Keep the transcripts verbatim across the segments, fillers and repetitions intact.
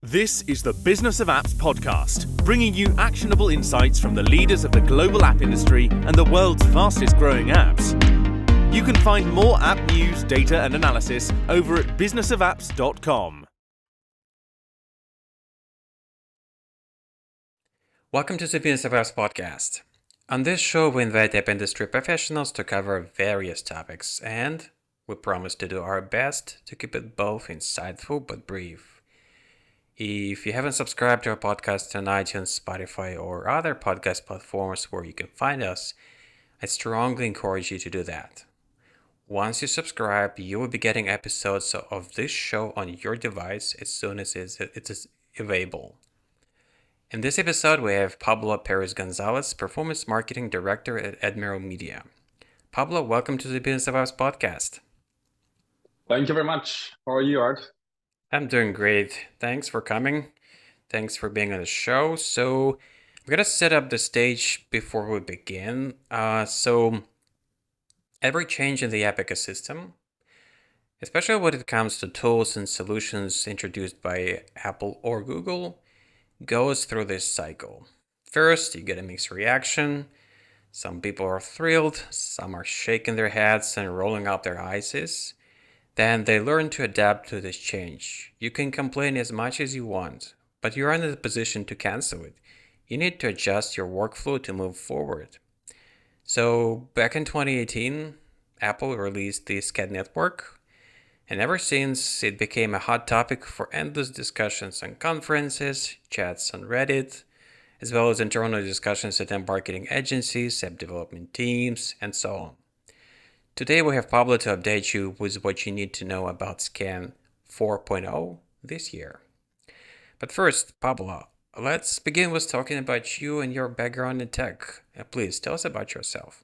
This is the Business of Apps podcast, bringing you actionable insights from the leaders of the global app industry and the world's fastest growing apps. You can find more app news, data and analysis over at business of apps dot com. Welcome to the Business of Apps podcast. On this show, we invite app industry professionals to cover various topics, and we promise to do our best to keep it both insightful but brief. If you haven't subscribed to our podcast on iTunes, Spotify, or other podcast platforms where you can find us, I strongly encourage you to do that. Once you subscribe, you will be getting episodes of this show on your device as soon as it is available. In this episode, we have Pablo Perez-Gonzalez, Performance Marketing Director at Admiral Media. Pablo, welcome to the Business of Apps podcast. Thank you very much. How are you, Art? I'm doing great. Thanks for coming. Thanks for being on the show. So we're going to set up the stage before we begin. Uh, so every change in the app ecosystem, especially when it comes to tools and solutions introduced by Apple or Google, goes through this cycle. First, you get a mixed reaction. Some people are thrilled, some are shaking their heads and rolling out their eyes. Then they learn to adapt to this change. You can complain as much as you want, but you're in a position to cancel it. You need to adjust your workflow to move forward. So back in twenty eighteen, Apple released the SKAdNetwork, Network, and ever since it became a hot topic for endless discussions on conferences, chats on Reddit, as well as internal discussions within marketing agencies, app development teams, and so on. Today we have Pablo to update you with what you need to know about SKAN four point oh this year. But first, Pablo, let's begin with talking about you and your background in tech. Uh, please tell us about yourself.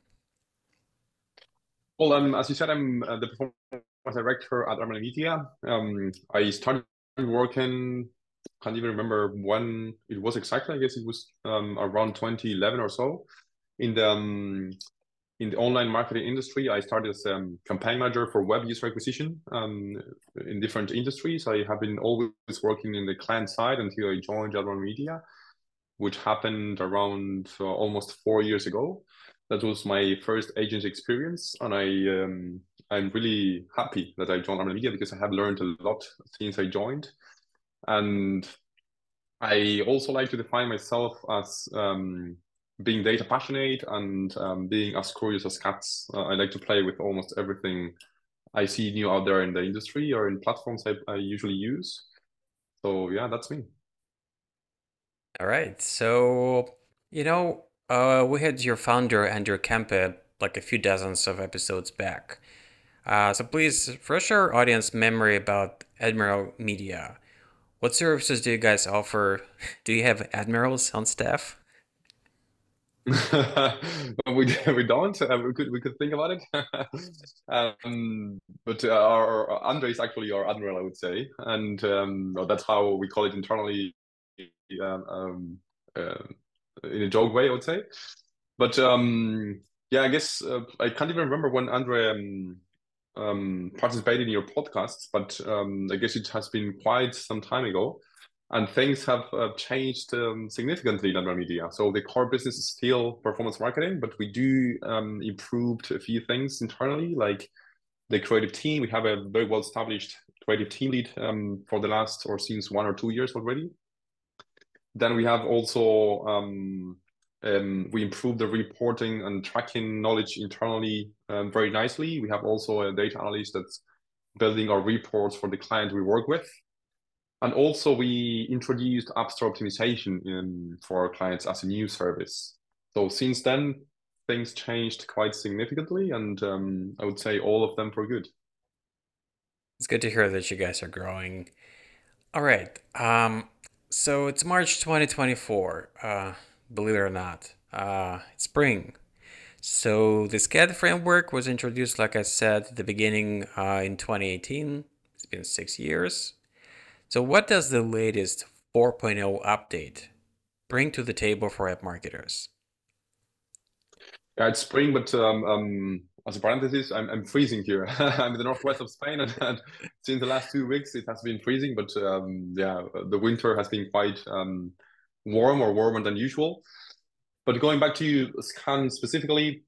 Well, um, as you said, I'm uh, the performance director at Admiral Media. Um, I started working, can't even remember when it was exactly. I guess it was um, around twenty eleven or so. In the um, in the online marketing industry, I started as a um, campaign manager for web user acquisition um, in different industries. I have been always working in the client side until I joined Admiral Media, which happened around uh, almost four years ago. That was my first agency experience, and I um, I'm really happy that I joined Admiral Media because I have learned a lot since I joined, and I also like to define myself as um, being data passionate and um, being as curious as cats. Uh, I like to play with almost everything I see new out there in the industry or in platforms I, I usually use. So yeah, that's me. All right. So, you know, uh, we had your founder, Andrew Kempe, like a few dozens of episodes back. Uh, so please refresh our audience memory about Admiral Media. What services do you guys offer? Do you have admirals on staff? we we don't. Uh, we could we could think about it. um, but uh, our, our Andre is actually our admiral, I would say, and um, well, that's how we call it internally, um, um, uh, in a joke way, I would say. But um, yeah, I guess uh, I can't even remember when Andre um, um, participated in your podcasts, but um, I guess it has been quite some time ago. And things have uh, changed um, significantly in Admiral Media. So the core business is still performance marketing, but we do um, improved a few things internally, like the creative team. We have a very well-established creative team lead um, for the last or since one or two years already. Then we have also um, um, we improved the reporting and tracking knowledge internally um, very nicely. We have also a data analyst that's building our reports for the client we work with. And also we introduced App Store optimization in, for our clients as a new service. So since then, things changed quite significantly, and um, I would say all of them for good. It's good to hear that you guys are growing. All right. Um, so it's March twenty twenty-four. Uh, believe it or not, uh, it's spring. So the SKAD framework was introduced, like I said, at the beginning uh, in twenty eighteen. It's been six years. So what does the latest four point oh update bring to the table for app marketers? Yeah, it's spring, but um, um, as a parenthesis, I'm I'm freezing here. I'm in the northwest of Spain, and, and since the last two weeks it has been freezing. But um, yeah, the winter has been quite um, warm or warmer than usual. But going back to Scan specifically,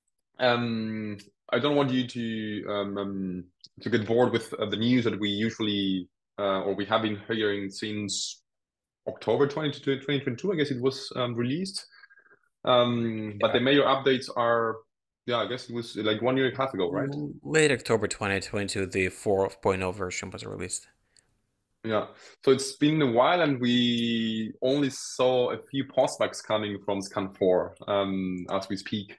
um, I don't want you to um, um, to get bored with uh, the news that we usually uh, or we have been hearing since October twenty twenty-two. I guess it was um, released. Um, but Yeah. the major updates are, yeah, I guess it was like one year and a half ago, right? Late October twenty twenty-two, the four point oh version was released. Yeah. So it's been a while, and we only saw a few postbacks coming from Scan four um, as we speak.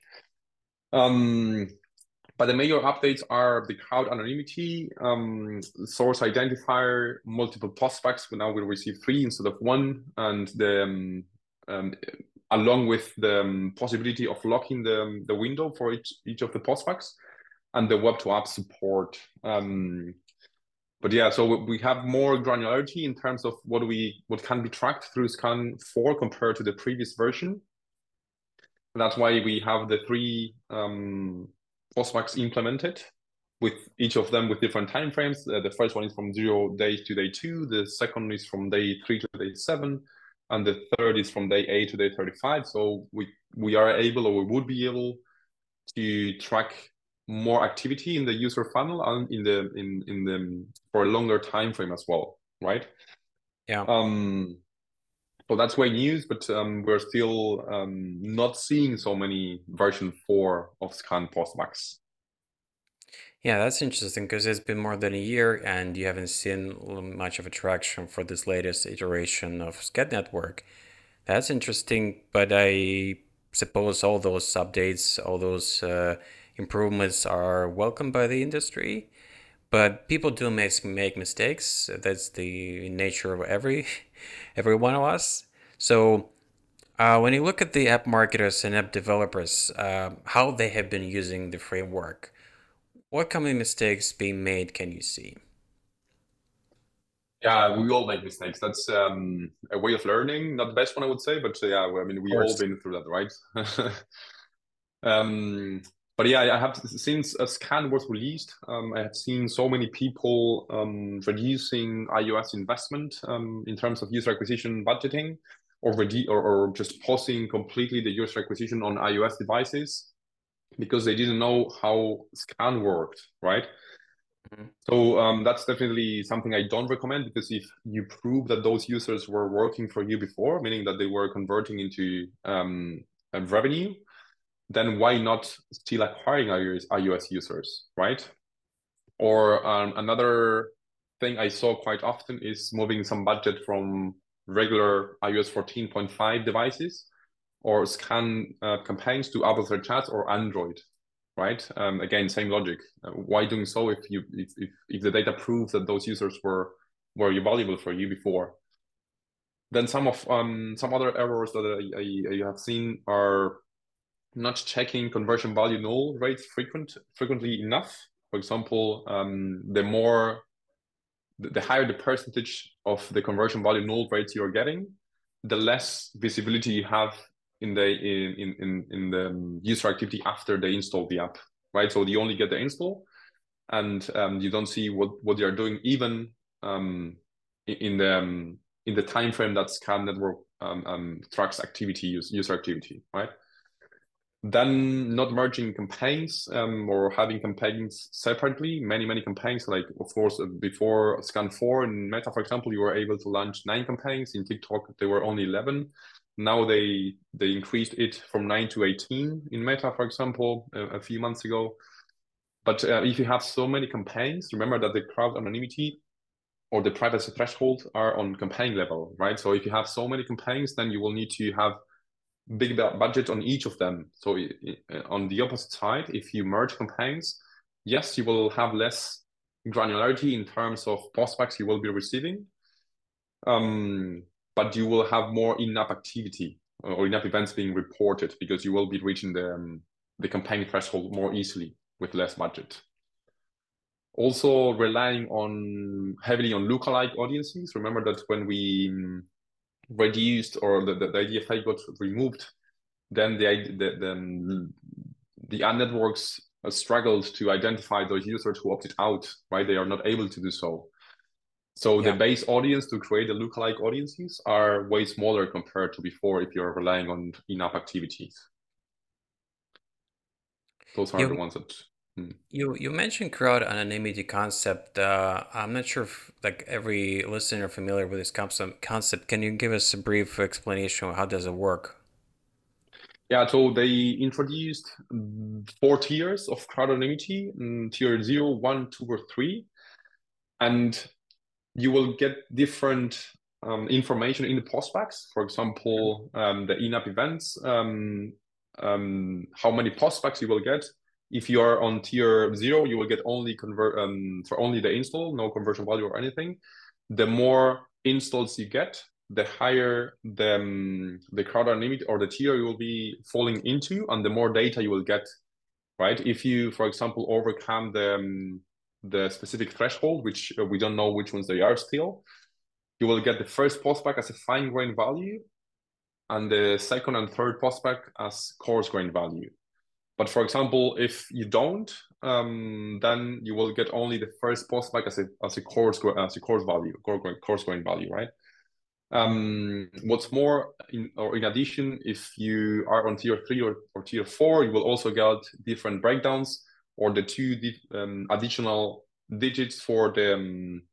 Um, but the major updates are the crowd anonymity, um, source identifier, multiple postbacks. Now we receive three instead of one, and the um, um, along with the um, possibility of locking the, the window for each, each of the postbacks, and the web to app support. Um, but yeah, so we have more granularity in terms of what we what can be tracked through Scan four compared to the previous version. And that's why we have the three um, postbacks implemented, with each of them with different timeframes. Uh, the first one is from zero days to day two. The second is from day three to day seven, and the third is from day eight to day thirty-five. So we we are able, or we would be able, to track more activity in the user funnel and in the in in the for a longer time frame as well, right? Yeah. Um, so that's great news, but um, we're still um, not seeing so many version four of Scan postbacks. Yeah, that's interesting because it's been more than a year and you haven't seen much of a traction for this latest iteration of Scan Network. That's interesting, but I suppose all those updates, all those uh, improvements are welcomed by the industry. But people do make make mistakes. That's the nature of every every one of us. So uh, when you look at the app marketers and app developers, uh, how they have been using the framework, what common mistakes being made can you see? Yeah, we all make mistakes. That's um, a way of learning. Not the best one, I would say, but uh, yeah, I mean, we all been through that, right? um, but yeah, I have since a Scan was released, um, I have seen so many people um, reducing iOS investment um, in terms of user acquisition budgeting, or, redu- or or just pausing completely the user acquisition on iOS devices because they didn't know how Scan worked, right? So um, that's definitely something I don't recommend, because if you prove that those users were working for you before, meaning that they were converting into um, a revenue, then why not still acquiring iOS, iOS users, right? Or um, another thing I saw quite often is moving some budget from regular iOS fourteen point five devices or Scan uh, campaigns to Apple Search Ads or Android, right? Um, again, same logic. Uh, why doing so if you if, if if the data proves that those users were were valuable for you before? Then some of um some other errors that I, I, I have seen are not checking conversion value null rates frequent frequently enough. For example, um, the more the, the higher the percentage of the conversion value null rates you're getting, the less visibility you have in the in in in the user activity after they install the app, right? So you only get the install, and um, you don't see what what they are doing even um, in the um, in the time frame that Scan Network um, um, tracks activity user activity, right? Then not merging campaigns um, or having campaigns separately, many, many campaigns. Like, of course, before Scan four in Meta, for example, you were able to launch nine campaigns. In TikTok, there were only eleven. Now they they increased it from nine to eighteen in Meta, for example, a, a few months ago. But uh, if you have so many campaigns, remember that the crowd anonymity or the privacy threshold are on campaign level, right? So if you have so many campaigns, then you will need to have big budget on each of them. So on the opposite side, if you merge campaigns, yes, you will have less granularity in terms of postbacks you will be receiving, um, but you will have more in-app activity or in-app events being reported, because you will be reaching the, um, the campaign threshold more easily with less budget. Also relying on heavily on lookalike audiences. Remember that when we reduced, or the, the, the I D F A got removed, then the the the, the ad networks uh, struggled to identify those users who opted out, right? They are not able to do so. So Yeah. the base audience to create the lookalike audiences are way smaller compared to before if you're relying on in-app activities. Those are You the ones that. Hmm. you you mentioned crowd anonymity concept. Uh, I'm not sure if like every listener familiar with this concept. Concept. Can you give us a brief explanation of how does it work? Yeah, so they introduced four tiers of crowd anonymity, mm, tier zero, one, two, or three. And you will get different um, information in the postbacks. For example, um, the in-app events, um, um, how many postbacks you will get. If you are on tier zero, you will get only convert um, for only the install, no conversion value or anything. The more installs you get, the higher the um, the crowd anonymity or the tier you will be falling into, and the more data you will get. Right? If you, for example, overcome the um, the specific threshold, which uh, we don't know which ones they are still, you will get the first postback as a fine grain value, and the second and third postback as coarse grain value. But for example, if you don't, um, then you will get only the first postback as a as a coarse as a coarse value, coarse grain value, right? Um, what's more, in, or in addition, if you are on tier three or, or tier four, you will also get different breakdowns or the two um, additional digits for the um,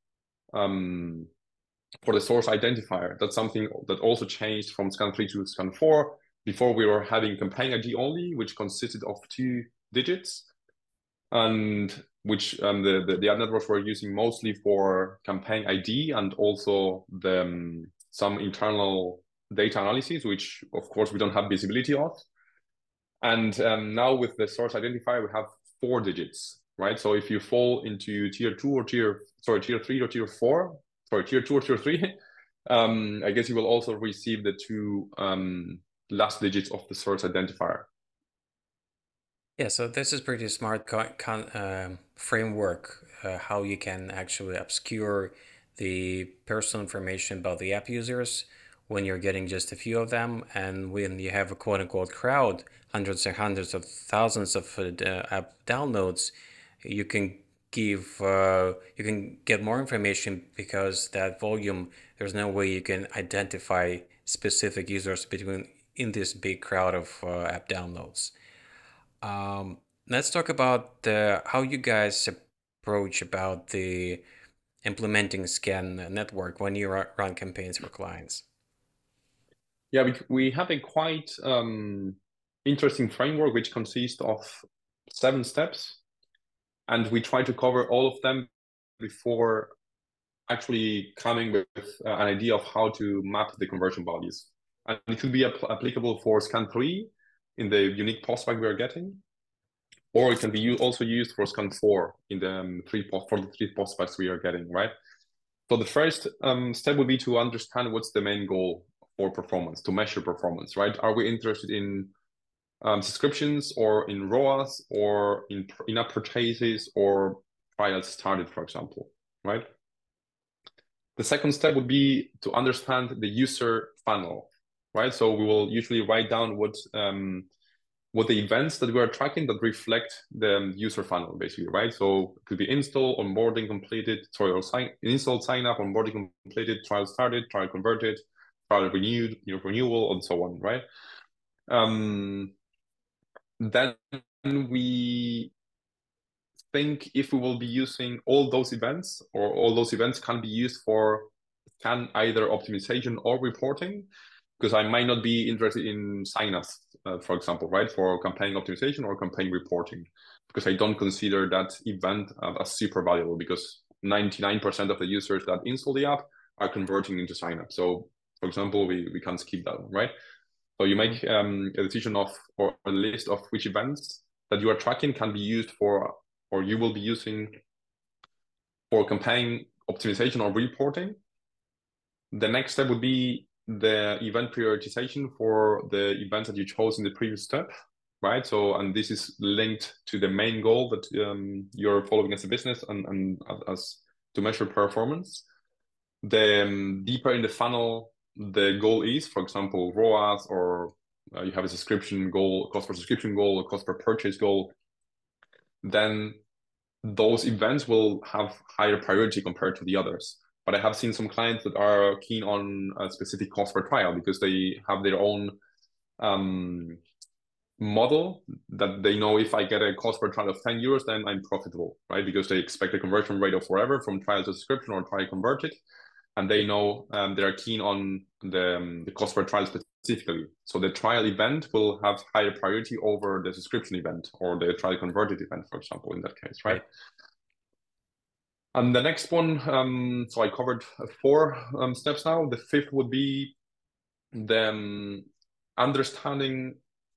um, for the source identifier. That's something that also changed from scan three to scan four. Before we were having campaign I D only, which consisted of two digits, and which um, the, the, the ad networks were using mostly for campaign I D and also the, um, some internal data analysis, which of course we don't have visibility of. And um, now with the source identifier, we have four digits, right? So if you fall into tier two or tier, sorry, tier three or tier four, sorry, tier two or tier three, um, I guess you will also receive the two um, last digits of the source identifier. Yeah, so this is pretty smart con con um, framework, uh, how you can actually obscure the personal information about the app users when you're getting just a few of them, and when you have a quote unquote crowd, hundreds and hundreds of thousands of uh, app downloads, you can give uh, you can get more information because that volume, there's no way you can identify specific users between in this big crowd of uh, app downloads. Um, let's talk about the, how you guys approach about the implementing scan network when you ru- run campaigns for clients. Yeah, we, we have a quite um, interesting framework which consists of seven steps, and we try to cover all of them before actually coming with uh, an idea of how to map the conversion values. And it could be ap applicable for scan three in the unique postback we are getting, or it can be also used for scan four in the um, three post for the three postbacks we are getting, right? So the first um, step would be to understand what's the main goal for performance, to measure performance, right? Are we interested in um, subscriptions or in R O A S or in in-app purchases or trials started, for example, right? The second step would be to understand the user funnel, right? So we will usually write down what um, what the events that we are tracking that reflect the user funnel, basically, right? So it could be install, onboarding completed, sorry, or sign, install, sign up, onboarding completed, trial started, trial converted, trial renewed, new renewal, and so on, right? Um, then we think if we will be using all those events, or all those events can be used for can either optimization or reporting, because I might not be interested in signups, uh, for example, right, for campaign optimization or campaign reporting, because I don't consider that event uh, as super valuable, because ninety-nine percent of the users that install the app are converting into signup. So, for example, we, we can skip that one, right? So you make um, a decision of, or a list of which events that you are tracking can be used for, or you will be using for campaign optimization or reporting. The next step would be the event prioritization for the events that you chose in the previous step, right? So, and this is linked to the main goal that um, you're following as a business and, and as to measure performance. The um, deeper in the funnel the goal is, for example, R O A S, or uh, you have a subscription goal, cost per subscription goal, or cost per purchase goal, then those events will have higher priority compared to the others. But I have seen some clients that are keen on a specific cost per trial because they have their own um, model that they know if I get a cost per trial of ten euros, then I'm profitable, right? Because they expect a conversion rate of whatever from trial to subscription or trial converted. And they know um, they are keen on the, um, the cost per trial specifically. So the trial event will have higher priority over the subscription event or the trial converted event, for example, in that case, right? right. And the next one, um, so I covered four um, steps now. The fifth would be the um, understanding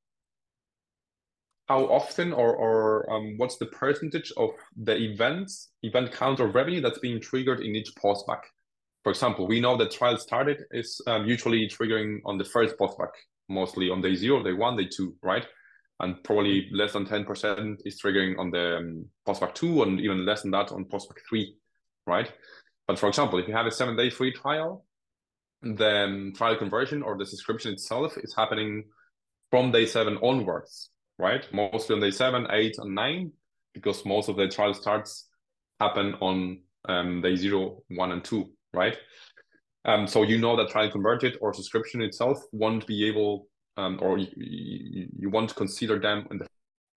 how often or, or um, what's the percentage of the events, event count or revenue that's being triggered in each postback. For example, we know that trial started is um, usually triggering on the first postback, mostly on day zero, day one, day two, right? And probably less than ten percent is triggering on the um, postback two and even less than that on postback three, right? But for example, if you have a seven day free trial, the trial conversion or the subscription itself is happening from day seven onwards, right? Mostly on day seven, eight, and nine, because most of the trial starts happen on um, day zero, one, and two, right? Um, so you know that trial converted or subscription itself won't be able, um, or you, you, you won't consider them in the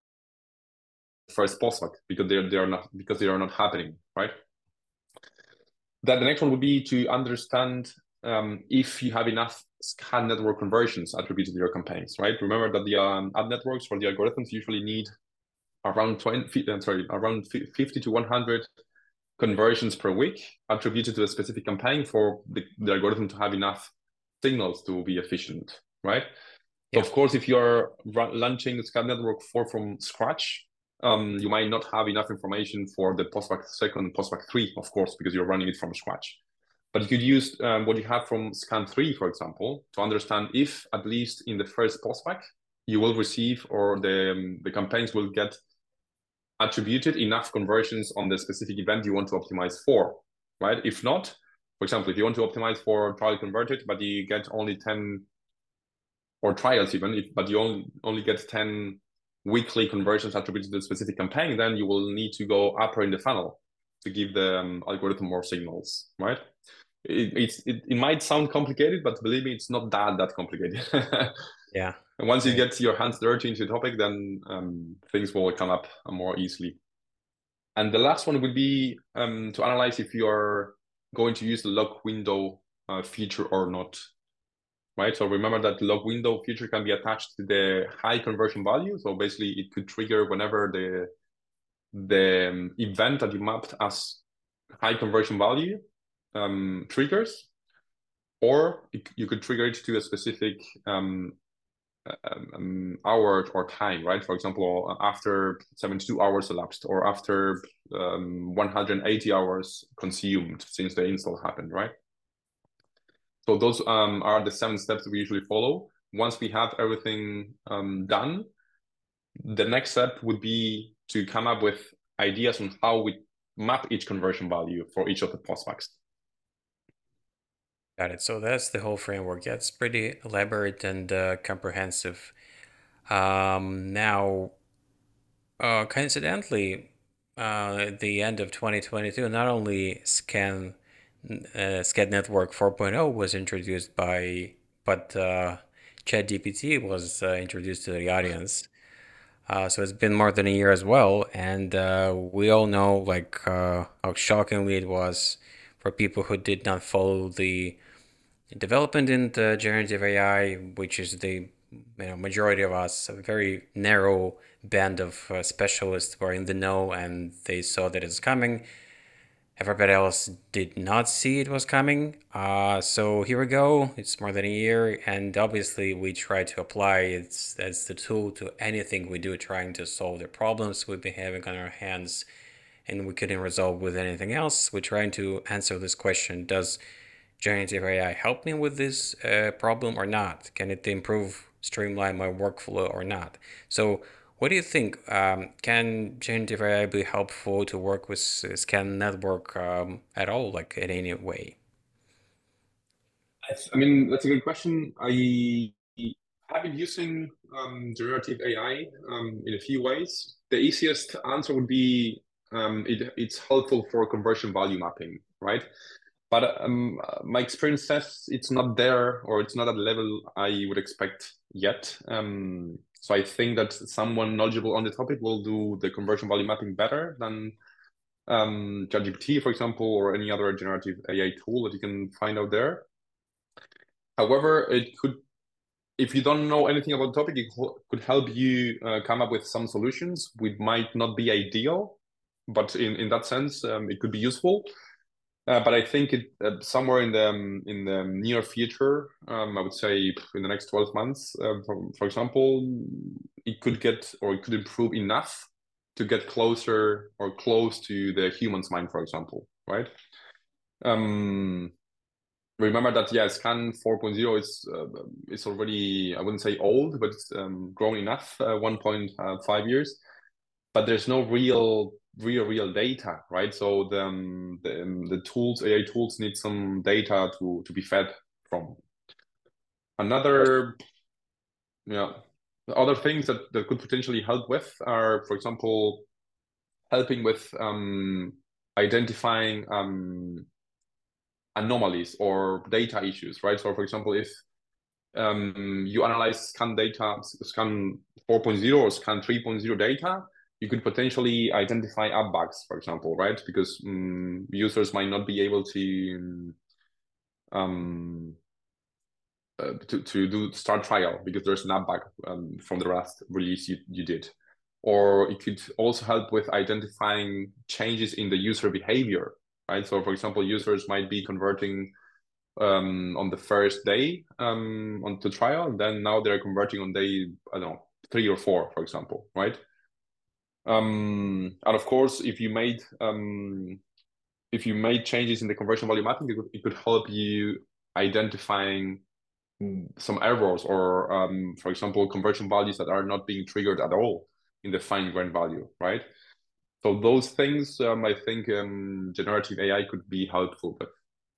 first postback because they're they are not because they are not happening, right? Then the next one would be to understand um, if you have enough scan network conversions attributed to your campaigns, right? Remember that the um, ad networks for the algorithms usually need around twenty, sorry, around fifty to one hundred conversions per week attributed to a specific campaign for the, the algorithm to have enough signals to be efficient, right? Yeah. So of course, if you're launching Scan Network four from scratch, um, you might not have enough information for the postback second and postback three, of course, because you're running it from scratch. But you could use um, what you have from Scan three, for example, to understand if at least in the first postback, you will receive or the, um, the campaigns will get attributed enough conversions on the specific event you want to optimize for, right? If not, for example, if you want to optimize for trial converted, but you get only ten or trials even, if, but you only, only get ten weekly conversions attributed to the specific campaign, then you will need to go upper in the funnel to give the um, algorithm more signals, right? It, it's, it, it might sound complicated, but believe me, it's not that, that complicated. Yeah. And once you get your hands dirty into the topic, then um, things will come up more easily. And the last one would be um, to analyze if you're going to use the log window uh, feature or not, right? So remember that the log window feature can be attached to the high conversion value. So basically it could trigger whenever the, the um, event that you mapped as high conversion value um, triggers, or it, you could trigger it to a specific um, Um, hour or time, right? For example, after seventy-two hours elapsed or after um, one hundred eighty hours consumed since the install happened, right? So those um, are the seven steps that we usually follow. Once we have everything um, done, the next step would be to come up with ideas on how we map each conversion value for each of the postbacks. Got it. So that's the whole framework. Yeah, it's pretty elaborate and uh, comprehensive. Um, now, uh, coincidentally, uh, at the end of twenty twenty-two, not only Scan uh, Scan Network four point oh was introduced by, but uh, ChatGPT was uh, introduced to the audience. Uh, so it's been more than a year as well, and uh, we all know like uh, how shockingly it was for people who did not follow the development in the generative A I, which is the you know majority of us, a very narrow band of uh, specialists were in the know and they saw that it's coming. Everybody else did not see it was coming. Uh, so here we go. It's more than a year, and obviously we try to apply it as the tool to anything we do, trying to solve the problems we've been having on our hands, and we couldn't resolve with anything else. We're trying to answer this question: does generative A I help me with this uh, problem or not? Can it improve, streamline my workflow or not? So what do you think? Um, can generative A I be helpful to work with Scan Network um, at all, like in any way? I mean, that's a good question. I I've been using um, generative A I um, in a few ways. The easiest answer would be um, it, it's helpful for conversion value mapping, right? But um, my experience says it's not there, or it's not at the level I would expect yet. Um, so I think that someone knowledgeable on the topic will do the conversion value mapping better than um, ChatGPT, for example, or any other generative A I tool that you can find out there. However, it could, if you don't know anything about the topic, it could help you uh, come up with some solutions which might not be ideal, but in, in that sense, um, it could be useful. Uh, but I think it uh, somewhere in the um, in the near future, um, I would say in the next twelve months, uh, for, for example, it could get or it could improve enough to get closer or close to the human's mind, for example, right? Um, remember that, yeah, Scan four point oh is uh, is already, I wouldn't say old, but it's um, grown enough, uh, one point five years. But there's no real real real data, right? So the um, the, um, the tools, A I tools, need some data to to be fed from. Another, yeah, the other things that that could potentially help with are, for example, helping with um, identifying um, anomalies or data issues, right? So, for example, if um, you analyze scan data, scan four point oh or scan three point oh data, you could potentially identify app bugs, for example, right? Because um, users might not be able to um, uh, to, to do start trial because there's an app bug um, from the last release you, you did. Or it could also help with identifying changes in the user behavior, right? So, for example, users might be converting um, on the first day um, on the trial, then now they're converting on day, I don't know, three or four, for example, right? Um, and of course, if you made um, if you made changes in the conversion value mapping, it could, it could help you identifying some errors or, um, for example, conversion values that are not being triggered at all in the fine grained value, right? So those things, um, I think um, generative A I could be helpful with.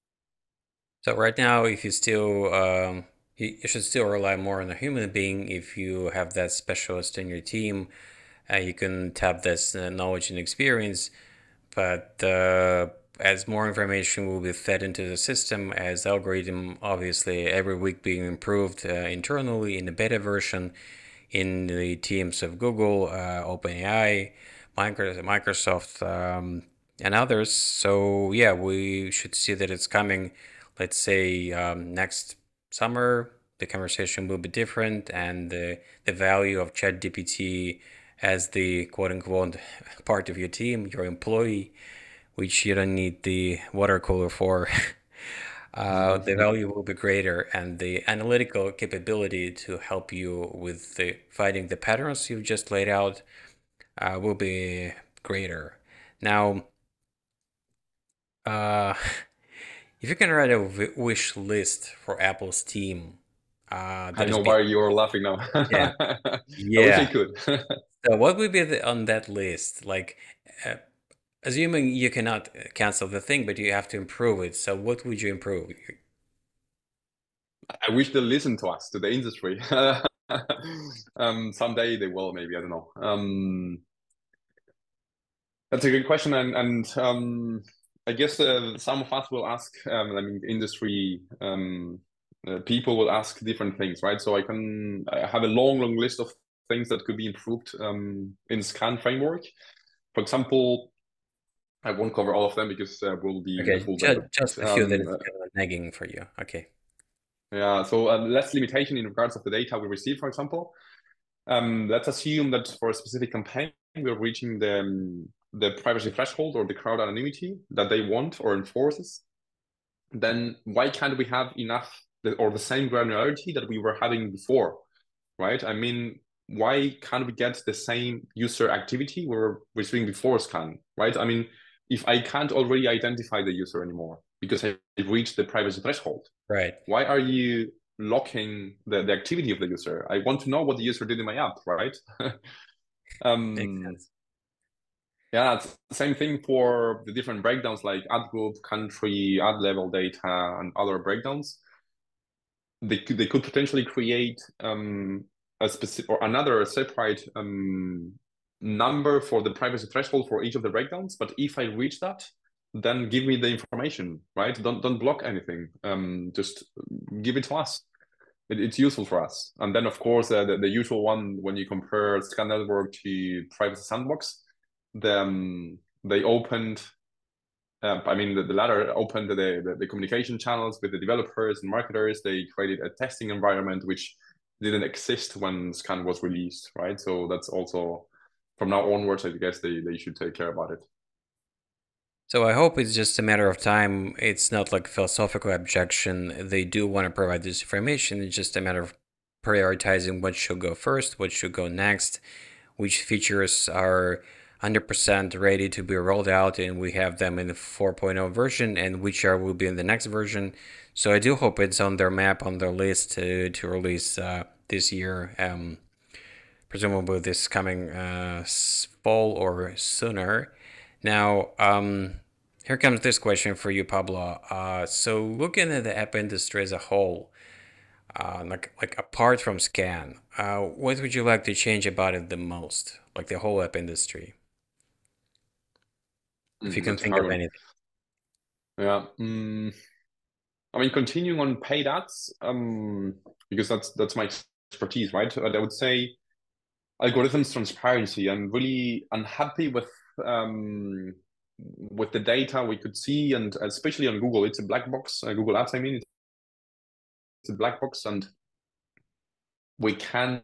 So right now, if you still, um, you, you should still rely more on a human being. If you have that specialist in your team, uh, you can tap this uh, knowledge and experience. But uh, as more information will be fed into the system, as algorithm obviously every week being improved uh, internally in the beta version, in the teams of Google, uh, OpenAI, Microsoft, um, and others. So yeah, we should see that it's coming. Let's say um, next summer, the conversation will be different, and the the value of ChatGPT as the quote unquote part of your team, your employee, which you don't need the water cooler for. Uh, the value will be greater, and the analytical capability to help you with the finding the patterns you've just laid out uh, will be greater. Now, uh, if you can write a wish list for Apple's team, uh, I that is know be why you're laughing now. yeah, I wish I yeah. could. So what would be the, on that list? Like, uh, assuming you cannot cancel the thing, but you have to improve it. So what would you improve? I wish they listen to us, to the industry. um, someday they will, maybe, I don't know. Um, that's a good question, and and um, I guess uh, some of us will ask. Um, I mean, industry um, uh, people will ask different things, right? So I can I have a long, long list of things that could be improved um, in Scan framework. For example, I won't cover all of them because uh, we'll be in the Okay, full day. just But just a few that um, is kind of nagging for you. Okay. yeah, so um, less limitation in regards of the data we receive, for example. Um, let's assume that for a specific campaign, we're reaching the, um, the privacy threshold or the crowd anonymity that they want or enforces. Then why can't we have enough or the same granularity that we were having before, right? I mean, why can't we get the same user activity we were receiving before Scan, right? I mean, if I can't already identify the user anymore because I reached the privacy threshold, Right. why are you locking the, the activity of the user? I want to know what the user did in my app, right? Makes um, sense. yeah, it's the same thing for the different breakdowns like ad group, country, ad level data, and other breakdowns. they could they could potentially create um, a specific or another separate um, number for the privacy threshold for each of the breakdowns. But if I reach that, then give me the information, right? Don't don't block anything. Um, just give it to us. It, it's useful for us. And then, of course, uh, the, the usual one when you compare Scan Network to Privacy Sandbox, then they opened. Uh, I mean, the, the latter opened the, the, the communication channels with the developers and marketers. They created a testing environment which didn't exist when Scan was released, right? So that's also, from now onwards, I guess they, they should take care about it. So I hope it's just a matter of time. It's not like philosophical objection. They do want to provide this information. It's just a matter of prioritizing what should go first, what should go next, which features are one hundred percent ready to be rolled out and we have them in the four point oh version, and which are will be in the next version. So I do hope it's on their map, on their list to, to release uh, this year, um, presumably this coming uh, fall or sooner. Now, um, here comes this question for you, Pablo. Uh, so looking at the app industry as a whole, uh, like like apart from Scan, uh, what would you like to change about it the most? Like the whole app industry, if you Mm, can that's a think hard of one. anything. Yeah. Mm, I mean, continuing on paid ads, um, because that's that's my expertise, right? I would say algorithms transparency. I'm really unhappy with um, with the data we could see, and especially on Google, it's a black box. Uh, Google Ads, I mean, it's a black box, and we can't,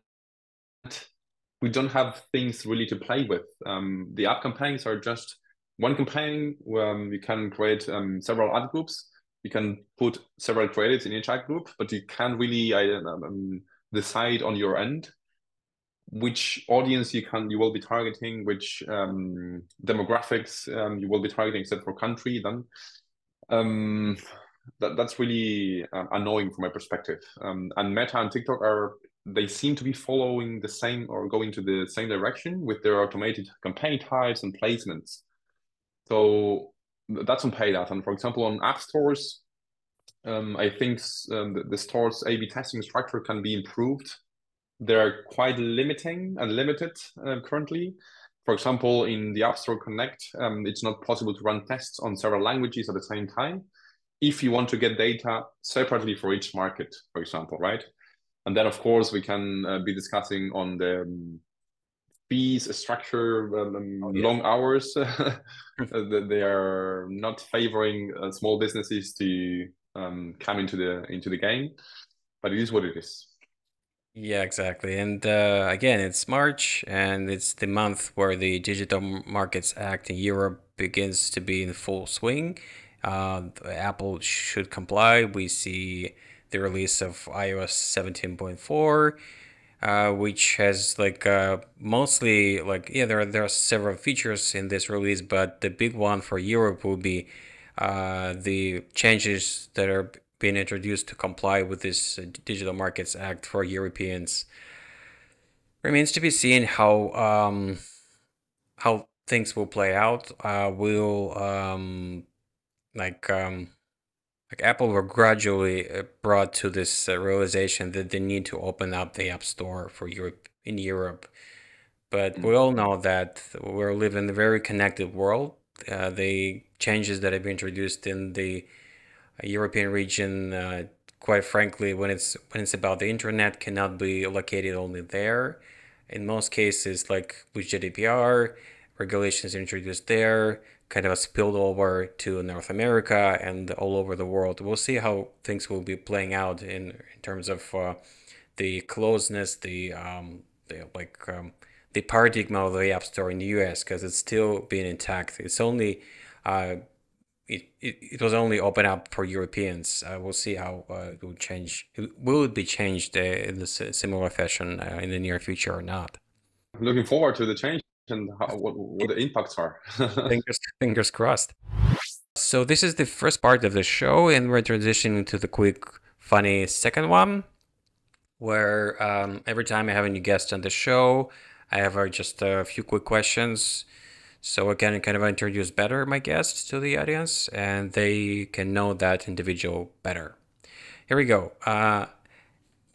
we don't have things really to play with. Um, the app campaigns are just one campaign. Um, you can create um, several ad groups. You can put several credits in each ad group, but you can't really um, decide on your end which audience you can you will be targeting, which um, demographics um, you will be targeting, except for country. Then um, that that's really uh, annoying from my perspective. Um, and Meta and TikTok are they seem to be following the same or going to the same direction with their automated campaign types and placements. So that's on paid ads. And for example, on app stores, um, I think um, the, the store's A B testing structure can be improved. They're quite limiting and limited uh, currently. For example, in the App Store Connect, um, it's not possible to run tests on several languages at the same time if you want to get data separately for each market, for example, right? And then, of course, we can uh, be discussing on the um, fees structure, um, Oh, yeah. long hours. They are not favoring uh, small businesses to um, come into the into the game, but it is what it is. Yeah, exactly. And uh, again, it's March, and it's the month where the Digital Markets Act in Europe begins to be in full swing. Uh, Apple should comply. We see the release of iOS seventeen point four, uh, which has like uh, mostly like yeah, there are there are several features in this release, but the big one for Europe will be uh, the changes that are being introduced to comply with this uh, Digital Markets Act for Europeans. Remains to be seen how um, how things will play out. Uh, will um, like um, like Apple were gradually uh, brought to this uh, realization that they need to open up the App Store for Europe in Europe. But we all know that we're living in a very connected world. Uh, the changes that have been introduced in the uh, European region, uh, quite frankly, when it's when it's about the internet, cannot be located only there. In most cases, like with G D P R, regulations introduced there, kind of spilled over to North America and all over the world. We'll see how things will be playing out in, in terms of uh, the closeness, the um, the like um, the paradigm of the App Store in the U S, because it's still being intact. It's only uh, it, it, it was only open up for Europeans. Uh, we'll see how uh, it will change. It, will it be changed uh, in this uh, similar fashion uh, in the near future or not? Looking forward to the change and how, what, what the impacts are. Fingers, fingers crossed. So this is the first part of the show, and we're transitioning to the quick, funny second one, where um, every time I have a new guest on the show, I have uh, just a few quick questions so I can kind of introduce better my guests to the audience and they can know that individual better. Here we go. Uh,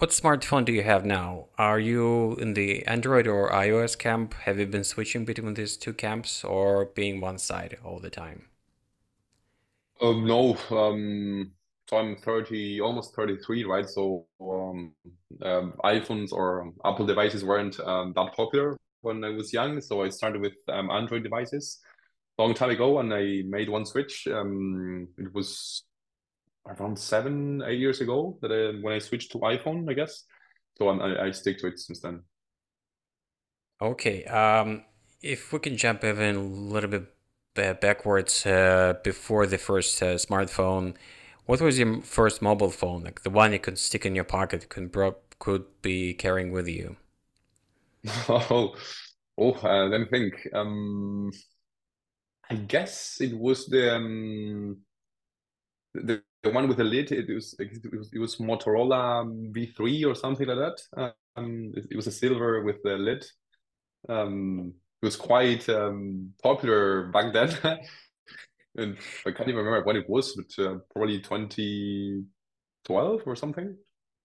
What smartphone do you have now? Are you in the Android or iOS camp? Have you been switching between these two camps or being one side all the time? Um, no, um, so I'm thirty, almost thirty-three, right? So um, um, iPhones or um, Apple devices weren't um, that popular when I was young. So I started with um, Android devices long time ago, and I made one switch. Um, it was around seven, eight years ago that I, when I switched to iPhone, I guess. So I'm, I, I stick to it since then. Okay, um, if we can jump even a little bit ba- backwards uh, before the first uh, smartphone, what was your m- first mobile phone? Like the one you could stick in your pocket, could bro could be carrying with you? Oh, oh, uh, let me think. Um, I guess it was the um, the, the one with the lid. It was it was, it was Motorola V three or something like that. Um, it, it was a silver with the lid. Um, it was quite um, popular back then. And I can't even remember when it was, but uh, probably twenty twelve or something.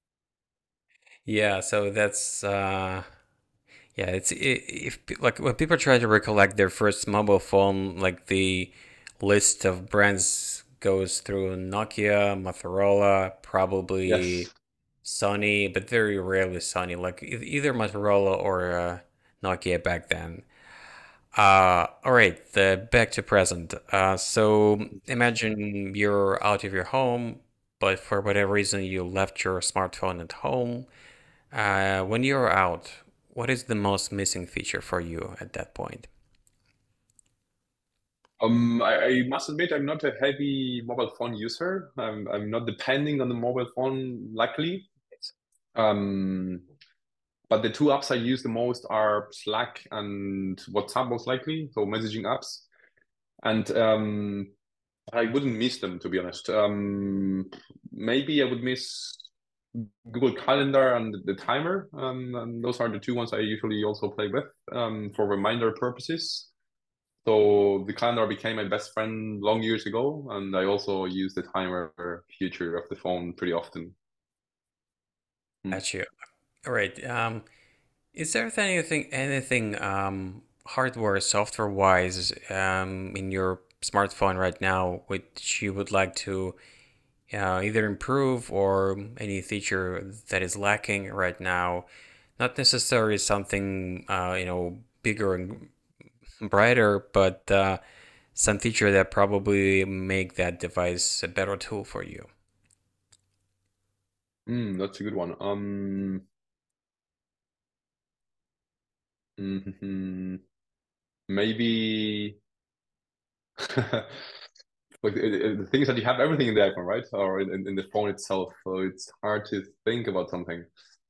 Yeah, so that's uh, yeah, it's I if pe- like when people try to recollect their first mobile phone, like the list of brands goes through Nokia, Motorola, probably Yes. Sony, but very rarely Sony, like e- either Motorola or uh, Nokia back then. Uh, all right, the back to present. Uh, so imagine you're out of your home, but for whatever reason you left your smartphone at home. Uh, when you're out, what is the most missing feature for you at that point? Um, I, I must admit I'm not a heavy mobile phone user. I'm I'm not depending on the mobile phone, luckily. Um, but the two apps I use the most are Slack and WhatsApp, most likely, so messaging apps. And um, I wouldn't miss them, to be honest. Um, maybe I would miss Google Calendar and the timer. Um, and those are the two ones I usually also play with um, for reminder purposes. So the calendar became my best friend long years ago, and I also use the timer feature of the phone pretty often. Hmm. Got you. All right. Um, is there anything, anything um, hardware, software wise, um, in your smartphone right now which you would like to uh, either improve or any feature that is lacking right now? Not necessarily something uh, you know bigger and brighter, but uh, some feature that probably make that device a better tool for you. Mm, that's a good one. Um, mhm. Maybe like it, it- the thing is that you have everything in the iPhone, right? Or in, in the phone itself, so it's hard to think about something.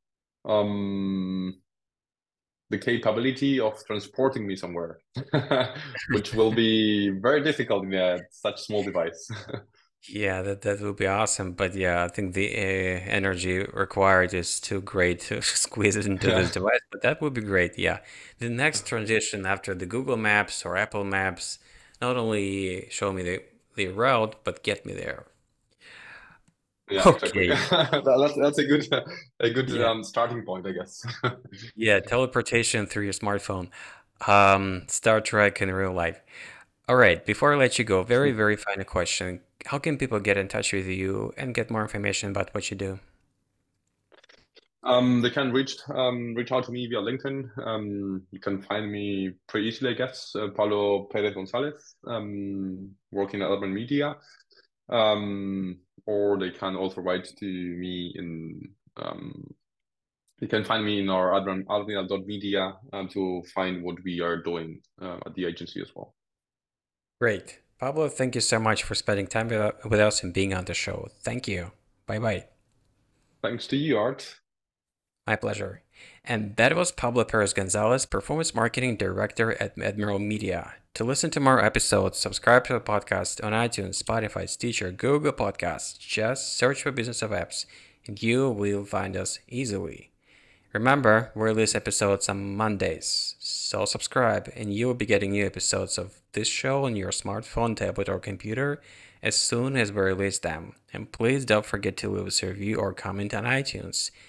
Um, the capability of transporting me somewhere, which will be very difficult in a, such small device. Yeah, that that would be awesome. But yeah, I think the uh, energy required is too great to squeeze it into Yeah. this device. But that would be great. Yeah. The next transition after the Google Maps or Apple Maps, not only show me the, the route, but get me there. Yeah, exactly. Okay. That- That's that's a good a good Yeah. um, starting point, I guess. Yeah. Teleportation through your smartphone. Um, Star Trek in real life. All right. Before I let you go, very, very final question. How can people get in touch with you and get more information about what you do? Um, they can reach um, reach out to me via LinkedIn. Um, you can find me pretty easily, I guess. Uh, Paulo Perez Gonzalez, um, working at Urban Media. Um, or they can also write to me in. Um, you can find me in our admin admin dot media um, to find what we are doing uh, at the agency as well. Great. Pablo, thank you so much for spending time with with us and being on the show. Thank you. Bye bye. Thanks to you, Art. My pleasure. And that was Pablo Perez Gonzalez, Performance Marketing Director at Admiral Media. To listen to more episodes, subscribe to the podcast on iTunes, Spotify, Stitcher, Google Podcasts. Just search for Business of Apps and you will find us easily. Remember, we release episodes on Mondays, so subscribe and you will be getting new episodes of this show on your smartphone, tablet, or computer as soon as we release them. And please don't forget to leave us a review or comment on iTunes.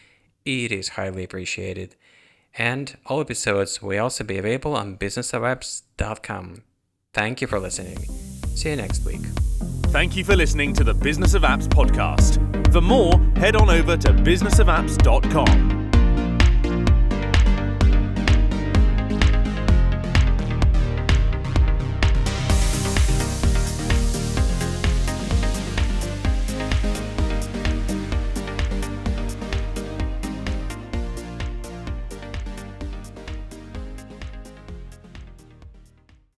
It is highly appreciated. And all episodes will also be available on business of apps dot com. Thank you for listening. See you next week. Thank you for listening to the Business of Apps podcast. For more, head on over to business of apps dot com.